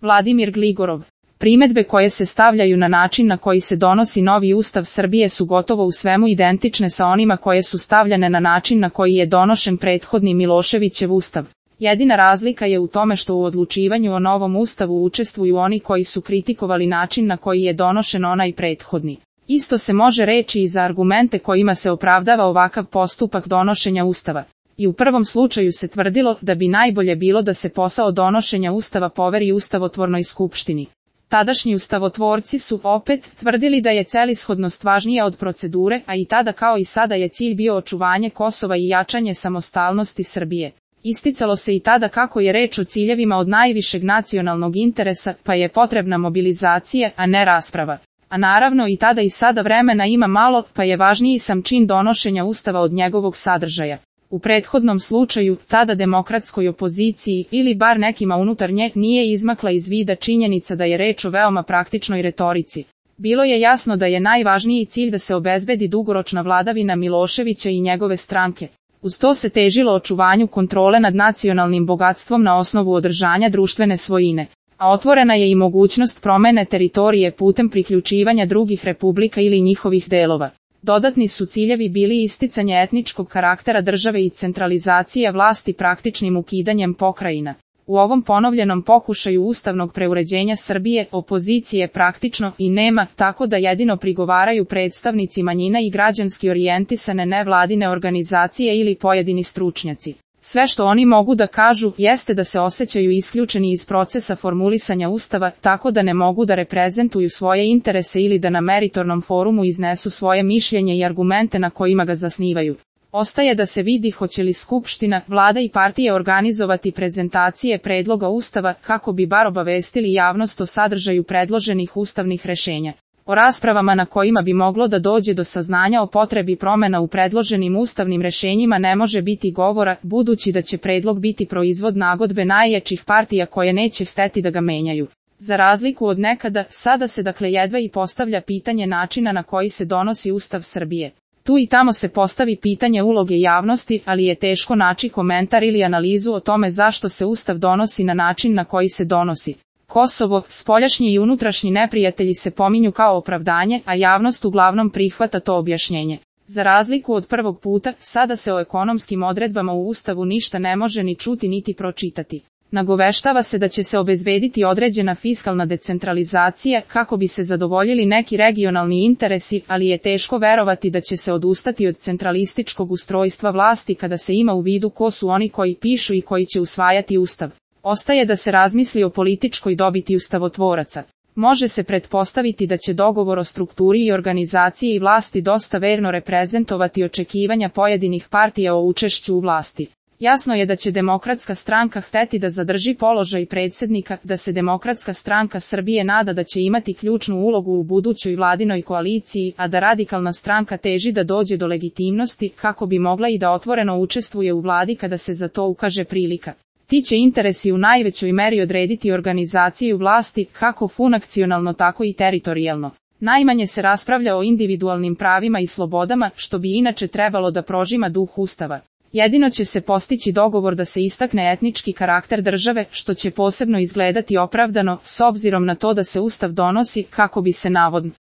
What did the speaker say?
Vladimir Gligorov. Primedbe koje se stavljaju na način na koji se donosi novi Ustav Srbije su gotovo u svemu identične sa onima koje su stavljane na način na koji je donošen prethodni Miloševićev Ustav. Jedina razlika je u tome što u odlučivanju o novom Ustavu učestvuju oni koji su kritikovali način na koji je donošen onaj prethodni. Isto se može reći i za argumente kojima se opravdava ovakav postupak donošenja Ustava. I u prvom slučaju se tvrdilo da bi najbolje bilo da se posao donošenja Ustava poveri Ustavotvornoj skupštini. Tadašnji ustavotvorci su opet tvrdili da je celishodnost važnija od procedure, a i tada kao i sada je cilj bio očuvanje Kosova i jačanje samostalnosti Srbije. Isticalo se i tada kako je reč o ciljevima od najvišeg nacionalnog interesa, pa je potrebna mobilizacija, a ne rasprava. A naravno i tada i sada vremena ima malo, pa je važniji sam čin donošenja Ustava od njegovog sadržaja. U prethodnom slučaju, tada demokratskoj opoziciji, ili bar nekima unutar nje, nije izmakla iz vida činjenica da je reč o veoma praktičnoj retorici. Bilo je jasno da je najvažniji cilj da se obezbedi dugoročna vladavina Miloševića i njegove stranke. Uz to se težilo očuvanju kontrole nad nacionalnim bogatstvom na osnovu održanja društvene svojine. A otvorena je i mogućnost promene teritorije putem priključivanja drugih republika ili njihovih delova. Dodatni su ciljevi bili isticanje etničkog karaktera države i centralizacija vlasti praktičnim ukidanjem pokrajina. U ovom ponovljenom pokušaju ustavnog preuređenja Srbije opozicije praktično i nema, tako da jedino prigovaraju predstavnici manjina i građanski orijentisane nevladine organizacije ili pojedini stručnjaci. Sve što oni mogu da kažu jeste da se osjećaju isključeni iz procesa formulisanja Ustava, tako da ne mogu da reprezentuju svoje interese ili da na meritornom forumu iznesu svoje mišljenje i argumente na kojima ga zasnivaju. Ostaje da se vidi hoće li Skupština, Vlada i partije organizovati prezentacije predloga Ustava kako bi bar obavestili javnost o sadržaju predloženih ustavnih rešenja. O raspravama na kojima bi moglo da dođe do saznanja o potrebi promena u predloženim ustavnim rešenjima ne može biti govora, budući da će predlog biti proizvod nagodbe najjačih partija koje neće hteti da ga menjaju. Za razliku od nekada, sada se dakle jedva i postavlja pitanje načina na koji se donosi Ustav Srbije. Tu i tamo se postavi pitanje uloge javnosti, ali je teško naći komentar ili analizu o tome zašto se Ustav donosi na način na koji se donosi. Kosovo, spoljašnji i unutrašnji neprijatelji se pominju kao opravdanje, a javnost uglavnom prihvata to objašnjenje. Za razliku od prvog puta, sada se o ekonomskim odredbama u Ustavu ništa ne može ni čuti niti pročitati. Nagoveštava se da će se obezbediti određena fiskalna decentralizacija kako bi se zadovoljili neki regionalni interesi, ali je teško verovati da će se odustati od centralističkog ustrojstva vlasti kada se ima u vidu ko su oni koji pišu i koji će usvajati Ustav. Ostaje da se razmisli o političkoj dobiti ustavotvoraca. Može se pretpostaviti da će dogovor o strukturi i organizaciji vlasti dosta verno reprezentovati očekivanja pojedinih partija o učešću u vlasti. Jasno je da će Demokratska stranka hteti da zadrži položaj predsjednika, da se Demokratska stranka Srbije nada da će imati ključnu ulogu u budućoj vladinoj koaliciji, a da Radikalna stranka teži da dođe do legitimnosti kako bi mogla i da otvoreno učestvuje u vladi kada se za to ukaže prilika. Ti će interesi u najvećoj meri odrediti organizaciju vlasti, kako funkcionalno tako i teritorijalno. Najmanje se raspravlja o individualnim pravima i slobodama, što bi inače trebalo da prožima duh Ustava. Jedino će se postići dogovor da se istakne etnički karakter države, što će posebno izgledati opravdano, s obzirom na to da se Ustav donosi kako bi se navodno